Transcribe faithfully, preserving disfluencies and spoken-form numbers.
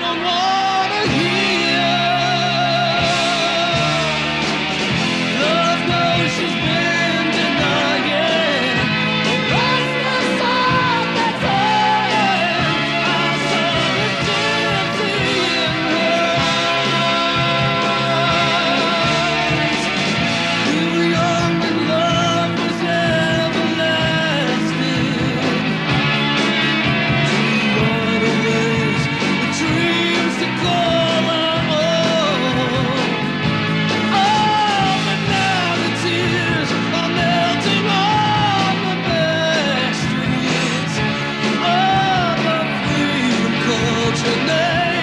don't wanna hear. Lord knows she's been denying the restless heart that's hurting. I saw the gypsy in her eyes. We were young and love was everlasting. Runaways with dreams to call our own. Oh, but now the tears are melting on the back streets of our freedom culture.